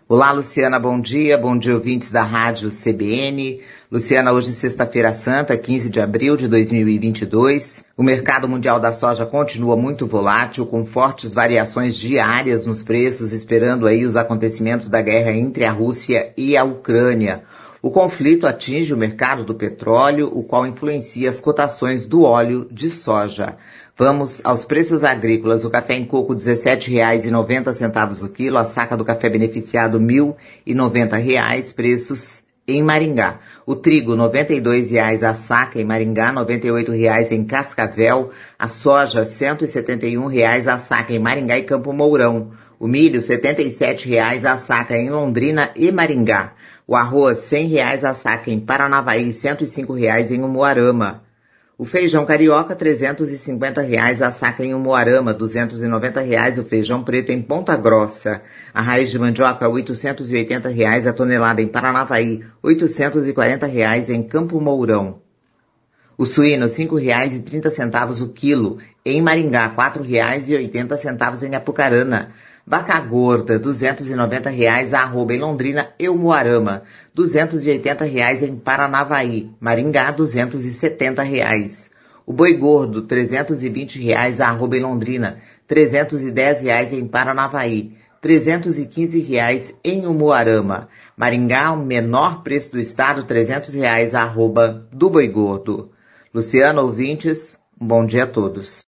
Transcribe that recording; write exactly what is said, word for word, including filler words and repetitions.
Olá, Luciana, bom dia. Bom dia, ouvintes da Rádio C B N. Luciana, hoje sexta-feira santa, quinze de abril de dois mil e vinte e dois. O mercado mundial da soja continua muito volátil, com fortes variações diárias nos preços, esperando aí os acontecimentos da guerra entre a Rússia e a Ucrânia. O conflito atinge o mercado do petróleo, o qual influencia as cotações do óleo de soja. Vamos aos preços agrícolas. O café em coco dezessete reais e noventa centavos o quilo, a saca do café beneficiado mil e noventa reais, preços em Maringá. O trigo noventa e dois reais a saca em Maringá, noventa e oito reais em Cascavel. A soja cento e setenta e um reais a saca em Maringá e Campo Mourão. O milho setenta e sete reais a saca em Londrina e Maringá. O arroz cem reais a saca em Paranavaí, cento e cinco reais em Umuarama. O feijão carioca trezentos e cinquenta reais a saca em Umuarama, duzentos e noventa reais o feijão preto em Ponta Grossa. A raiz de mandioca oitocentos e oitenta reais a tonelada em Paranavaí, oitocentos e quarenta reais em Campo Mourão. O suíno cinco reais e trinta centavos o quilo, em Maringá quatro reais e oitenta centavos em Apucarana. Vaca gorda, duzentos e noventa reais a arroba em Londrina e Umuarama, duzentos e oitenta reais em Paranavaí, Maringá duzentos e setenta reais. O boi gordo, trezentos e vinte reais a arroba em Londrina, trezentos e dez reais em Paranavaí, trezentos e quinze reais em Umuarama. Maringá, o menor preço do estado, trezentos reais a arroba do boi gordo. Luciano, ouvintes, um bom dia a todos.